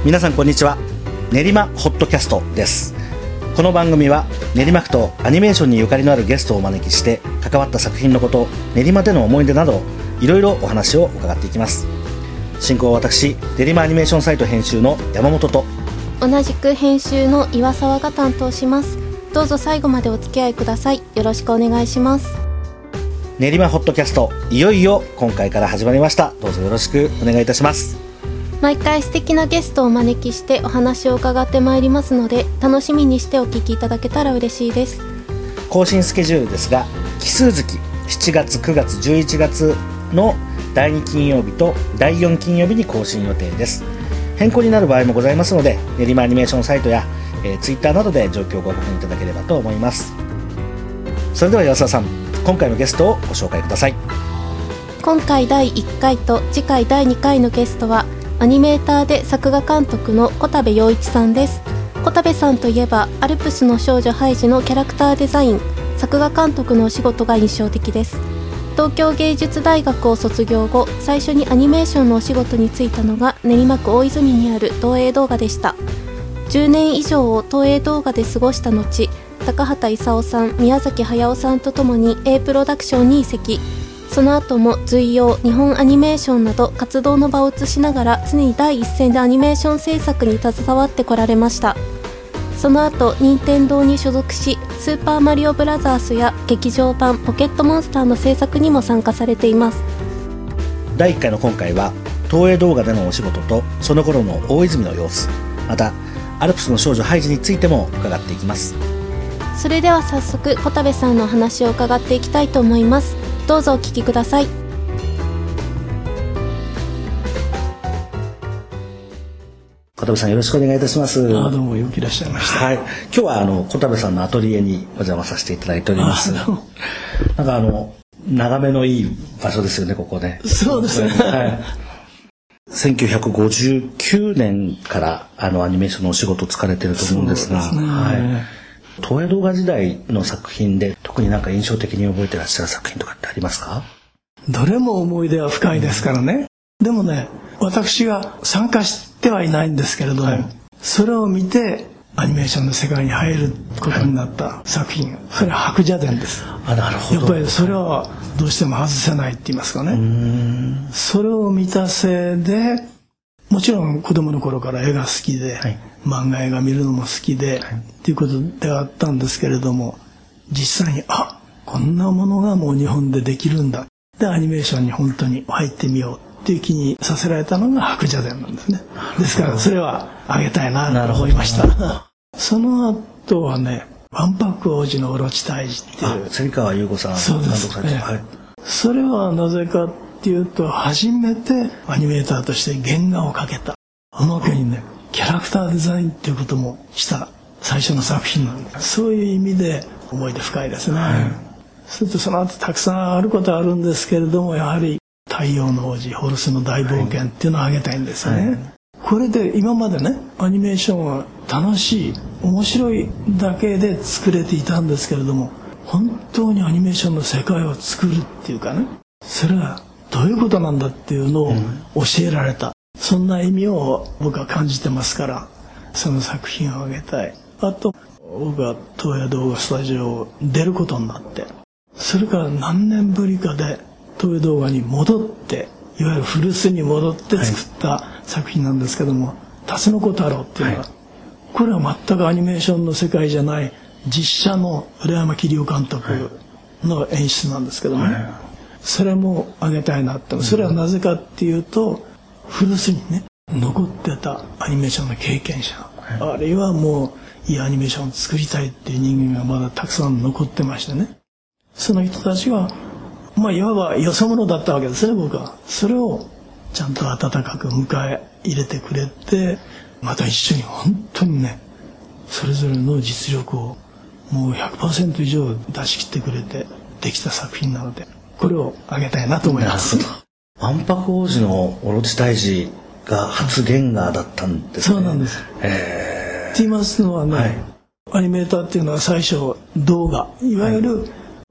皆さんこんにちは。練馬ホットキャストです。この番組は練馬区とアニメーションにゆかりのあるゲストをお招きして関わった作品のこと、練馬での思い出などいろいろお話を伺っていきます。進行は私、練馬アニメーションサイト編集の山本と同じく編集の岩沢が担当します。どうぞ最後までお付き合いください。よろしくお願いします。 練馬ホットキャスト、いよいよ今回から始まりました。どうぞよろしくお願いいたします。 毎回素敵なゲストをお招きしてお話を伺ってまいりますので、楽しみにしてお聞きいただけたら嬉しいです。 更新スケジュールですが、奇数月7月9月11月の第2金曜日と第4金曜日に更新予定です。変更になる場合もございますので、練馬アニメーションサイトや、ツイッターなどで状況をご確認いただければと思います。それでは岩沢さん、今回のゲストをご紹介ください。 今回第1回と次回第2回のゲストはアニメーターで作画監督の小田部陽一さんです。小田部さんといえばアルプスの少女ハイジのキャラクターデザイン、作画監督のお仕事が印象的です。東京芸術大学を卒業後、最初にアニメーションのお仕事に就いたのが練馬区大泉にある東映動画でした。10年以上を東映動画で過ごした後、高畑勲さん、宮崎駿さんとともに A プロダクションに移籍。その後も随陽、日本アニメーションなど活動の場を移しながら常に第一線でアニメーション制作に携わってこられました。その後任天堂に所属し、スーパーマリオブラザースや劇場版ポケットモンスターの制作にも参加されています。 第1回の今回は東映動画でのお仕事とその頃の大泉の様子、またアルプスの少女ハイジについても伺っていきます。 それでは早速小田部さんのお話を伺っていきたいと思います。どうぞお聞きください。 小田部さん、よろしくお願いいたします。 どうもよくいらっしゃいました。 はい、今日は小田部さんのアトリエにお邪魔させていただいております。なんか眺めのいい場所ですよね、ここね。 そうですね。 はい、1959年からアニメーションのお仕事を疲れてると思うんですが、 そうですね。 はい、東映動画時代の作品で特になんか印象的に覚えてらっしゃる作品とかってありますか？ どれも思い出は深いですからね。でもね、私が参加してはいないんですけれども、はい、それを見てアニメーションの世界に入ることになった作品、それは白蛇伝です。 なるほど。 やっぱりそれはどうしても外せないって言いますかね。それを見たせいで、もちろん子供の頃から絵が好きで、はい、漫画映画見るのも好きで、はい、っていうことではあったんですけれども、実際にこんなものがもう日本でできるんだ、でアニメーションに本当に入ってみようっていう気にさせられたのが白蛇伝なんですね。ですからそれはあげたいなと思いました。その後はね、わんぱく王子のオロチ退治っていう、 蝉川優子さん、 そうです、はい、それはなぜかっていうと、初めてアニメーターとして原画を描けた、おまけにねキャラクターデザインっていうこともした最初の作品なんです。そういう意味で思い出深いですね。はい、それとその後たくさんあることはあるんですけれども、やはり太陽の王子、ホルスの大冒険っていうのを挙げたいんですよね。はい、これで今までね、アニメーションは楽しい、面白いだけで作れていたんですけれども、本当にアニメーションの世界を作るっていうかね、それはどういうことなんだっていうのを教えられた、そんな意味を僕は感じてますから、その作品を挙げたい。あと僕は東映動画スタジオを出ることになって、それから何年ぶりかで東映動画に戻って、いわゆる古巣に戻って作った作品なんですけども、タツノコ太郎っていうのは、はい、これは全くアニメーションの世界じゃない実写の浦山桐生監督の演出なんですけども、ね、はい、それもあげたいなって。それはなぜかっていうと、古巣にね残ってたアニメーションの経験者、はい、あるいはもういいアニメーションを作りたいっていう人間がまだたくさん残ってましてね、その人たちがいわばよそ者だったわけですね、僕は。それをちゃんと温かく迎え入れてくれて、また一緒に本当にね、それぞれの実力をもう 100% 以上出し切ってくれてできた作品なので、これをあげたいなと思います。 わんぱく王子のオロチ退治が初原画だったんですね。 そうなんです。って言いますのはね、はい、アニメーターっていうのは最初動画、いわゆる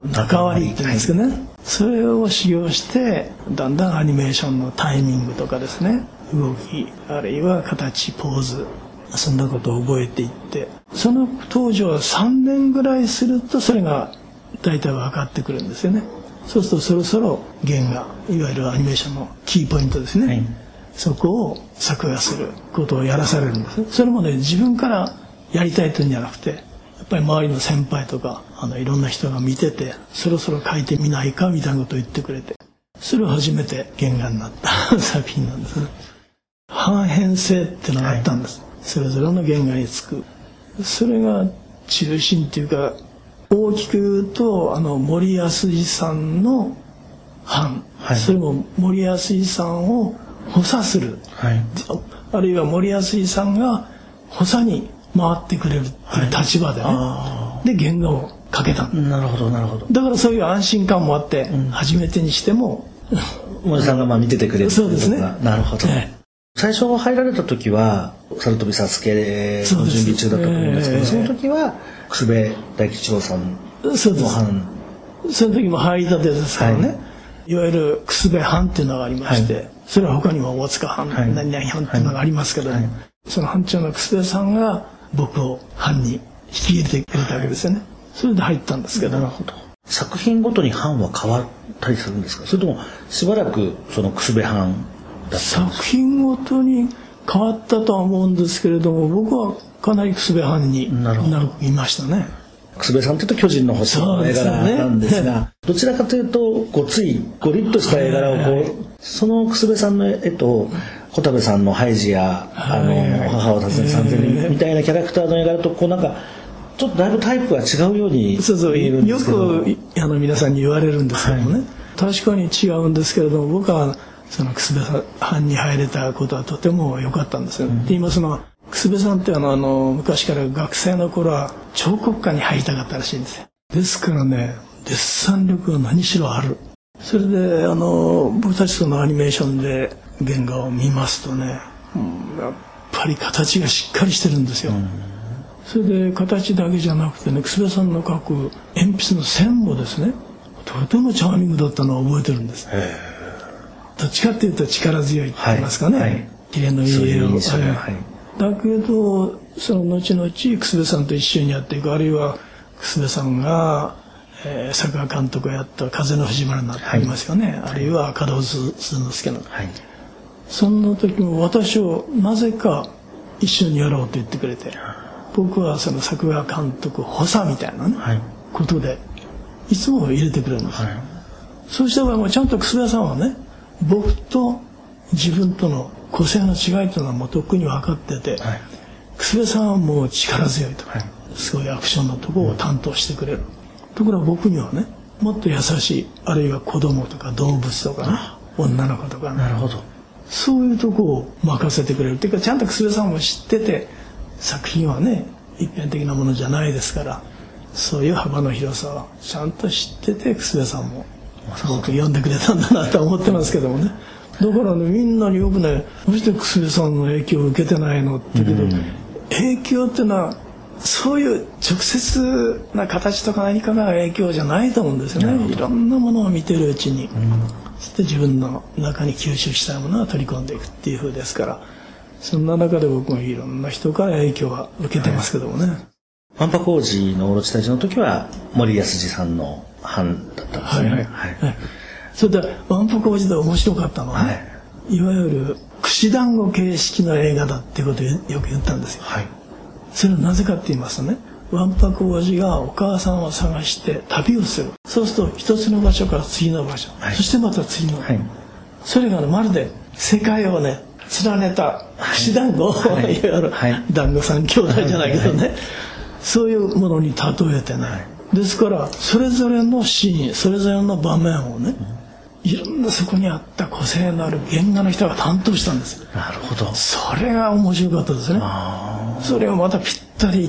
中割りって言うんですけどね、それを修行してだんだんアニメーションのタイミングとかですね、動きあるいは形ポーズ、そんなことを覚えていって、その当時は3年ぐらいするとそれが大体分かってくるんですよね。そうするとそろそろ原画、いわゆるアニメーションのキーポイントですね、そこを作画することをやらされるんです。それもね、自分からやりたいというんじゃなくて、やっぱり周りの先輩とかいろんな人が見てて、そろそろ描いてみないかみたいなことを言ってくれて、それを初めて原画になった作品なんですね。半変性っていうのがあったんです、それぞれの原画につく。それが中心っていうか、大きく言うと森安治さんの版、それも森安治さんを補佐する、あるいは森安治さんが補佐に回ってくれるっていう立場でね、で原画を描けた。 なるほどなるほど。 だからそういう安心感もあって、初めてにしても森さんが見ててくれる。 そうですね。 なるほど、最初入られた時は猿飛サスケの準備中だったと思うんですけど、その時は楠部大吉郎さんの版。 その時も入りたてですからね、いわゆる楠部版っていうのがありまして、それは他にも大塚版、何々版っていうのがありますけど、その班長の楠部さんが僕を版に引き入れてくれたわけですよね。それで入ったんですけど。 なるほど。作品ごとに版は変わったりするんですか、それともしばらくその楠部版だったんですか？ 作品ごとに変わったとは思うんですけれども、僕はかなり楠部版に長くいましたね。 楠部さんというと巨人の星の絵柄なんですが、どちらかというとごついゴリッとした絵柄をその楠部さんの絵と小田部さんのハイジや母を訪ねて3000人みたいなキャラクターの絵柄となんかちょっとだいぶタイプが違うように見えるんですけど、 よく皆さんに言われるんですけどもね、確かに違うんですけれども、僕はその楠部藩に入れたことはとても良かったんですよ。で今その楠部さんって昔から学生の頃は彫刻科に入りたかったらしいんですよ。ですからね、デッサン力が何しろある。それで僕たちそのアニメーションで原画を見ますとね、やっぱり形がしっかりしてるんですよ。それで形だけじゃなくてね、楠部さんの描く鉛筆の線もですね、とてもチャーミングだったのを覚えてるんです。どっちかっていうと力強いって言いますかね、綺麗のいい絵を。だけどその後々楠部さんと一緒にやっていく、あるいは楠部さんが、作画監督をやった風の藤原になっていますよね、あるいは門尾鈴之助の、そんな時も私をなぜか一緒にやろうと言ってくれて、僕はその作画監督補佐みたいなね、ことでいつも入れてくれるんです、そうした場合もちゃんと楠部さんはね、僕と自分との個性の違いというのはもうとっくに分かってて、楠部さんはもう力強いとか、すごいアクションのところを担当してくれる。ところが僕にはね、もっと優しい、あるいは子供とか動物とかね、女の子とかね、そういうとこを任せてくれるっていうか、ちゃんと楠部さんも知ってて、作品はね一辺的なものじゃないですから、そういう幅の広さをちゃんと知ってて楠部さんも僕読んでくれたんだなと思ってますけどもね。だからね、みんなによくね、どうして楠部さんの影響を受けてないのって言うけど、影響っていうのはそういう直接な形とか何かが影響じゃないと思うんですよね。いろんなものを見てるうちに、そして自分の中に吸収したいものを取り込んでいくっていう風ですから、そんな中で僕もいろんな人から影響は受けてますけどもね。 万博王子のオロチたちの時は森安治さんの版だったんですね。 それで万博王子で面白かったのはね、いわゆる串団子形式の映画だっていうことをよく言ったんですよ。それはなぜかって言いますとね、万博王子がお母さんを探して旅をする。そうすると一つの場所から次の場所、そしてまた次の、それがね、まるで世界をね連ねた串団子、いわゆる団子三兄弟じゃないけどね、そういうものに例えてね、ですからそれぞれのシーン、それぞれの場面をね、いろんなそこにあった個性のある原画の人が担当したんです。 なるほど。 それが面白かったですね。それをまたぴったり言って、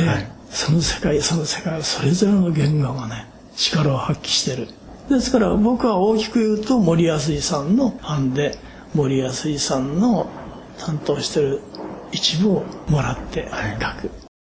その世界それぞれの原画がね力を発揮してる。ですから僕は大きく言うと森安さんの版で、森安さんの担当してる一部をもらって描く、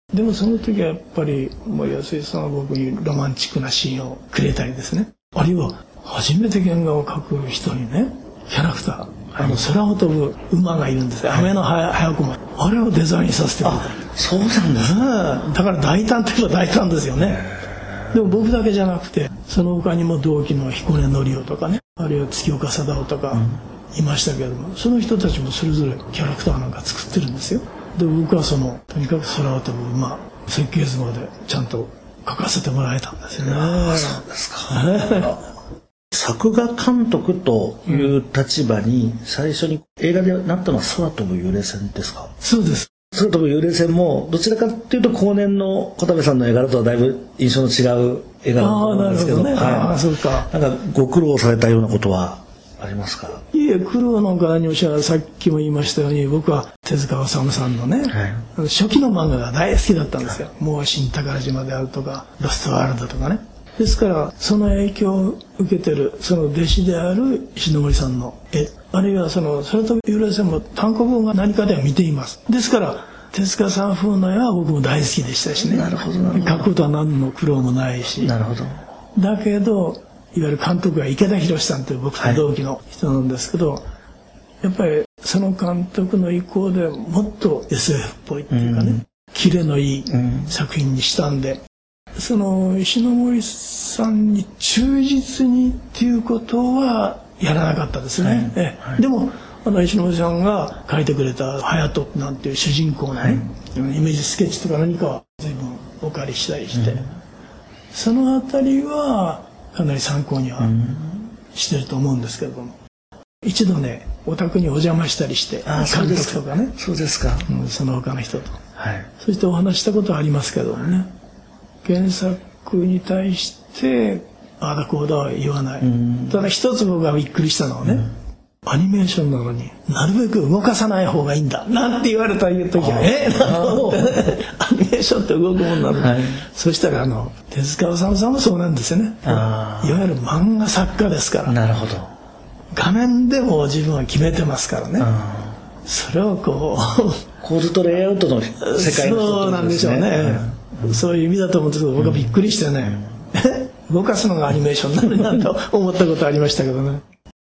でもその時はやっぱりもう安井さんは僕にロマンチックなシーンをくれたりですね、あるいは初めて原画を描く人にね、キャラクター、空を飛ぶ馬がいるんですよ、雨の早く馬、あれをデザインさせてくれた。 そうなんですね。 だから大胆といえば大胆ですよね。でも僕だけじゃなくて、その他にも同期の彦根則夫とかね、あるいは月岡貞夫とかいましたけれども、その人たちもそれぞれキャラクターなんか作ってるんですよ。で僕はとにかく空を飛ぶ馬設計図までちゃんと描かせてもらえたんですよね。 そうですか。作画監督という立場に最初に映画でなったのは空飛ぶ幽霊船ですか？ そうです。 空飛ぶ幽霊船もどちらかというと後年の小田部さんの絵柄とはだいぶ印象の違う絵柄だと思うんですけど、 そうか。 なんかご苦労されたようなことはありますか？ いえ、苦労の側におっしゃる、さっきも言いましたように、僕は手塚治虫さんのね、初期の漫画が大好きだったんですよ。もう新宝島であるとかロストワールドとかね。ですからその影響を受けてるその弟子である石森さんの絵、あるいは空飛ぶ幽霊船も単行本が何かでは見ています。ですから手塚さん風の絵は僕も大好きでしたしね。 なるほど。 描くことは何の苦労もないし。 なるほど。 だけどいわゆる監督は池田宏さんという僕と同期の人なんですけど、やっぱりその監督の意向でもっと SF っぽいっていうかね、キレのいい作品にしたんで、その石森さんに忠実にっていうことはやらなかったですね。でも石森さんが描いてくれた隼人なんていう主人公のね、イメージスケッチとか何かは随分お借りしたりして、そのあたりはかなり参考にはしてると思うんですけれども、一度ねお宅にお邪魔したりして、監督とかね、 そうですか、 その他の人と、そしてお話したことはありますけどもね、原作に対してああだこうだは言わない。ただ一つ僕がびっくりしたのはね、アニメーションなのになるべく動かさない方がいいんだなんて言われた時はアニメーションって動くもんなの、そしたら手塚治虫さんもそうなんですよね。いわゆる漫画作家ですから。 なるほど。 画面でも自分は決めてますからね。それを構図とレイアウトの世界のそうなんでしょうね。そういう意味だと思うんですけど、僕はびっくりしてね、動かすのがアニメーションなのになんと思ったことありましたけどね。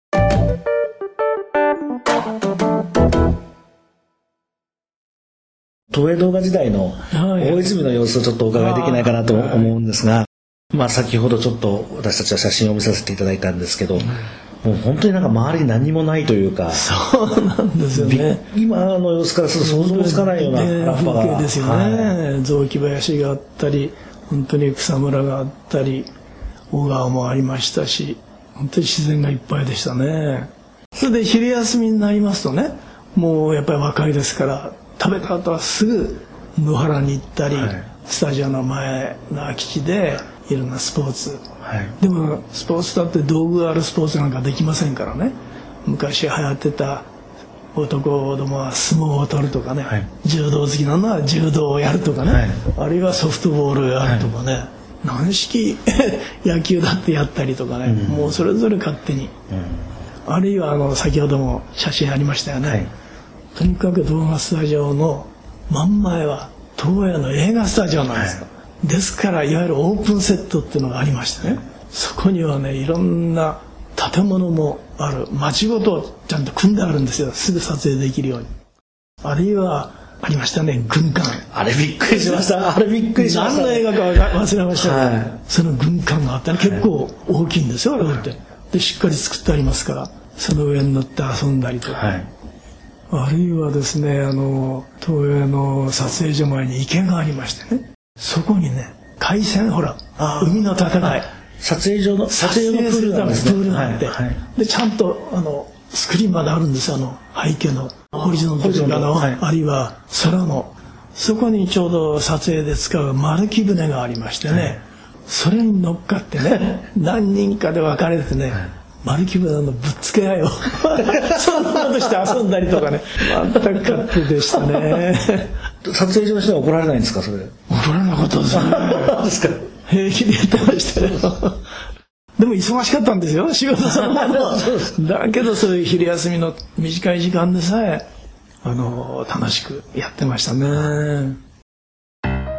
東映動画時代の大泉の様子をちょっとお伺いできないかなと思うんですが、先ほどちょっと私たちは写真を見させていただいたんですけど、もう本当になんか周りに何もないというか、 そうなんですよね。 今の様子からすると想像もつかないような風景ですよね。雑木林があったり、本当に草むらがあったり、小川もありましたし、本当に自然がいっぱいでしたね。それで昼休みになりますとね、もうやっぱり若いですから、食べた後はすぐ野原に行ったり、スタジオの前の空き地でいろんなスポーツ、でもスポーツだって道具があるスポーツなんかできませんからね。昔流行ってた男どもは相撲を取るとかね、柔道好きなのは柔道をやるとかね、あるいはソフトボールをやるとかね、軟式野球だってやったりとかね、もうそれぞれ勝手に、あるいは先ほども写真ありましたよね、とにかく動画スタジオの真ん前は東映の映画スタジオなんですよ、ですからいわゆるオープンセットっていうのがありましてね、そこにはねいろんな建物もある、街ごとちゃんと組んであるんですよ、すぐ撮影できるように。あるいはありましたね、軍艦。 あれびっくりしました。あれびっくりしました、 何の映画か忘れましたけど、その軍艦があったら結構大きいんですよ、あれって。でしっかり作ってありますから、その上に乗って遊んだりとか、あるいはですね、東映の撮影所前に池がありましてね、そこにね海鮮、ほら海の戦い、 撮影所のプールなんですね。プールがあって、 でちゃんとスクリーンまであるんですよ、背景のホリゾントとかあるいは空の、そこにちょうど撮影で使う丸木舟がありましてね、それに乗っかってね何人かで分かれてね、丸木舟のぶっつけ合いをそんなことして遊んだりとかね、全く勝手でしたね。 撮影所の人は怒られないんですか、それ。 怒らなかったですよね。 ですか。 平気でやってましたよ。でも忙しかったんですよ、仕事そのもの。だけどそういう昼休みの短い時間でさえ楽しくやってましたね。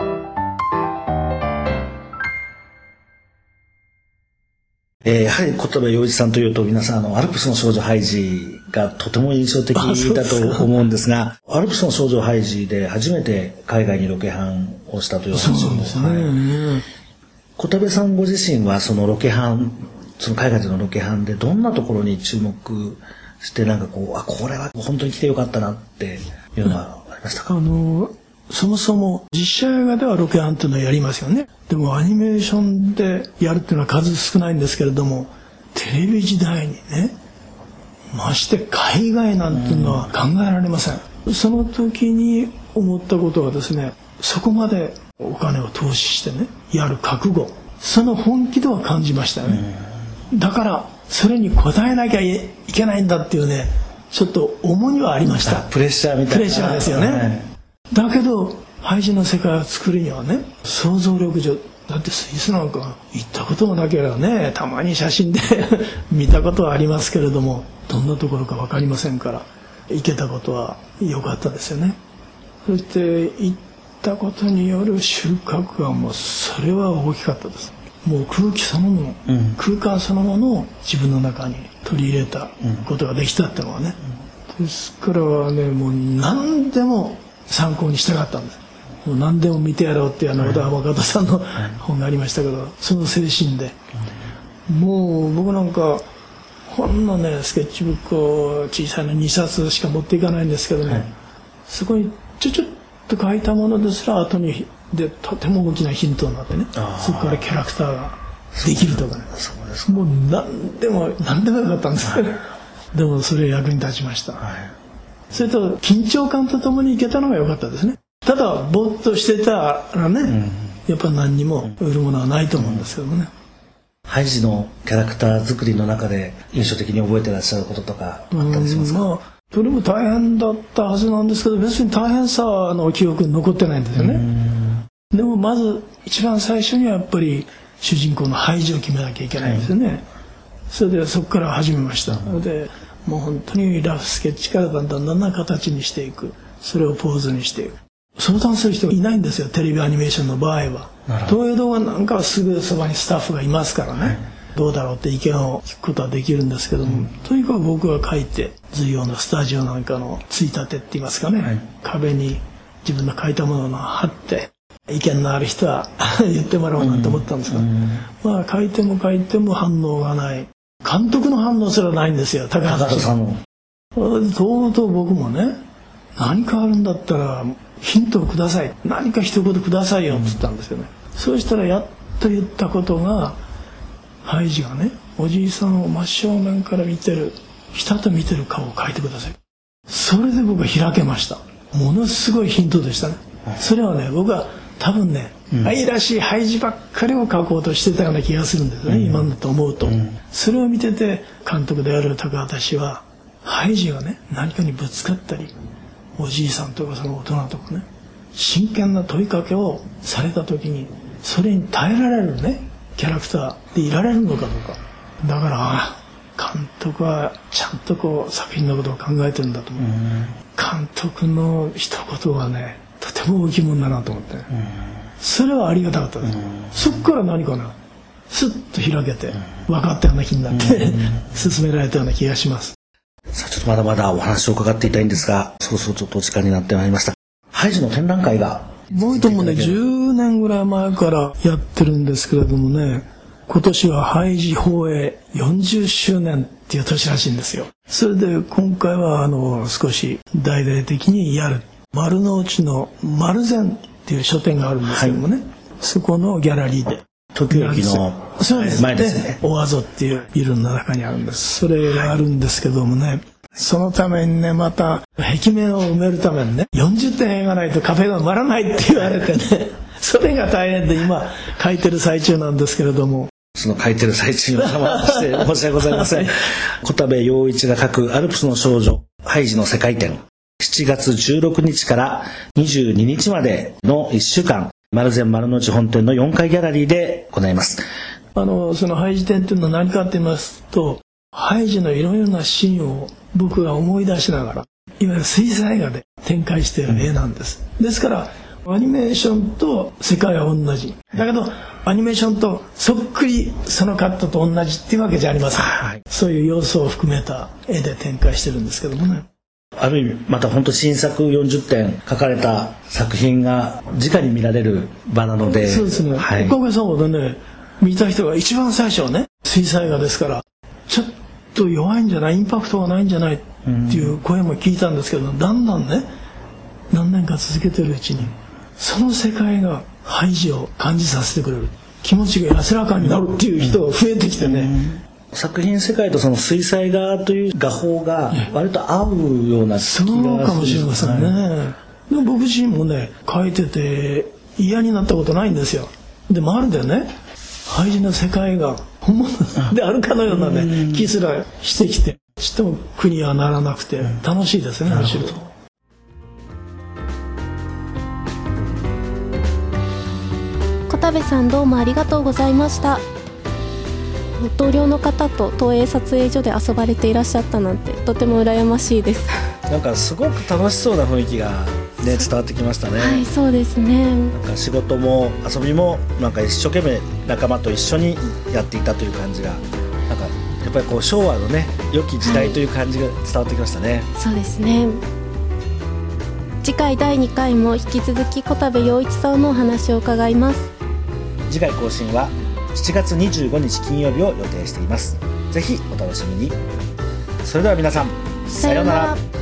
やはり小田部陽一さんというと皆さんアルプスの少女ハイジがとても印象的だと思うんですが、アルプスの少女ハイジで初めて海外にロケハンをしたという話も、小田部さんご自身はそのロケハン、その海外でのロケハンでどんなところに注目してなんかこれは本当に来てよかったなっていうのはありましたか？ そもそも実写映画ではロケハンっていうのはやりますよね。でもアニメーションでやるっていうのは数少ないんですけれども、テレビ時代にね、まして海外なんていうのは考えられません。その時に思ったことはですね、そこまでお金を投資してねやる覚悟、その本気では感じましたよね。だからそれに応えなきゃいけないんだっていうね、ちょっと重荷はありました。 プレッシャーみたいな。 プレッシャーですよね。だけどハイジの世界を作るにはね、想像力上、だってスイスなんか行ったこともなければね、たまに写真で見たことはありますけれども、どんなところか分かりませんから、行けたことは良かったですよね。そして行ったことによる収穫はもうそれは大きかったです。もう空気そのもの、空間そのものを自分の中に取り入れたことができたってのはね、ですからね、もう何でも参考にしたかったんです。もう何でも見てやろうっていう小田若田さんの本がありましたけど、その精神で、もう僕なんかほんのねスケッチブックを小さいの2冊しか持っていかないんですけども、そこにちょっと書いたものですら後にでとても大きなヒントになってね、そこからキャラクターができるとかね、もう何でもよかったんですけど、でもそれ役に立ちました。それと緊張感とともにいけたのが良かったですね。ただぼーっとしてたらね、やっぱ何にも売るものはないと思うんですけどね。 ハイジのキャラクター作りの中で印象的に覚えてらっしゃることとかあったりしますか？それも大変だったはずなんですけど、別に大変さの記憶に残ってないんですよね。でもまず一番最初にはやっぱり主人公のハイジを決めなきゃいけないんですよね。それでそこから始めました。でもう本当にラフスケッチからだんだん形にしていく、それをポーズにしていく。相談する人がいないんですよ、テレビアニメーションの場合は。東映動画なんかはすぐそばにスタッフがいますからね、どうだろうって意見を聞くことはできるんですけども、とにかく僕が書いて随用のスタジオなんかのついたてって言いますかね、壁に自分の書いたものを貼って意見のある人は言ってもらおうなんて思ったんですが、まあ書いても反応がない。監督の反応すらないんですよ、高橋さんも。とうとう僕もね、何かあるんだったらヒントをください、何か一言くださいよって言ったんですよね。そうしたらやっと言ったことが、ハイジがね、おじいさんを真正面から見てる、ひたと見てる顔を描いてください。それで僕は開けました。ものすごいヒントでしたね。それはね、僕は多分ね、愛らしいハイジばっかりを描こうとしてたような気がするんですね、今だと思うと。それを見てて監督である高畑氏は、ハイジがね何かにぶつかったり、おじいさんとかその大人とかね、真剣な問いかけをされた時にそれに耐えられるねキャラクターでいられるのかどうか。だから監督はちゃんとこう作品のことを考えてるんだと思う。監督の一言はねとても大きいもんだなと思って、それはありがたかったです。そっから何かな、スッと開けて分かったような気になって進められたような気がします。 さあちょっとまだまだお話を伺っていたいんですが、そろそろちょっとお時間になってまいりました。ハイジの展覧会がもうともね10年ぐらい前からやってるんですけれどもね、今年はハイジ放映40周年っていう年らしいんですよ。それで今回は少し大々的にやる、丸の内の丸善っていう書店があるんですけどもね、そこのギャラリーで東京駅の前ですね、 オアゾっていうビルの中にあるんです。それがあるんですけどもね、そのためにね、また壁面を埋めるためにね40点描かないと壁が埋まらないって言われてねそれが大変で今書いてる最中なんですけれども、 その書いてる最中にお邪魔して申し訳ございません小田部陽一が書くアルプスの少女ハイジの世界展、7月16日から22日までの1週間、丸善丸の内本店の4階ギャラリーで行います。 そのハイジ展というのは何かと言いますと、ハイジのいろいろなシーンを僕が思い出しながら、いわゆる水彩画で展開している絵なんです。ですからアニメーションと世界は同じだけど、アニメーションとそっくりそのカットと同じっていうわけじゃありません、はい、そういう要素を含めた絵で展開してるんですけどもね。 ある意味また本当新作40点書かれた作品が直に見られる場なので。 そうですね、はい、おかげさまでね、見た人が一番最初はね、水彩画ですからちょっと弱いんじゃない、インパクトがないんじゃないっていう声も聞いたんですけど、だんだんね何年か続けてるうちにその世界がハイジを感じさせてくれる、気持ちが安らかになるっていう人が増えてきてね、 作品世界とその水彩画という画法が割と合うような気がする。 そうかもしれませんね。でも僕自身もね、描いてて嫌になったことないんですよ。でまるでね、ハイジの世界が本物であるかのようなね、気すらしてきて、ちっとも苦にはならなくて楽しいですね、むしろ。 小田部さん、どうもありがとうございました。同僚の方と東映撮影所で遊ばれていらっしゃったなんてとても羨ましいです。 なんかすごく楽しそうな雰囲気が、ね、伝わってきましたね。 はい、そうですね。 なんか仕事も遊びもなんか一生懸命仲間と一緒にやっていたという感じが、なんかやっぱりこう昭和のね、良き時代という感じが伝わってきましたね。 はい、そうですね。次回第2回も引き続き小田部陽一さんのお話を伺います。 次回更新は7月25日金曜日を予定しています。ぜひお楽しみに。それでは皆さん、さようなら。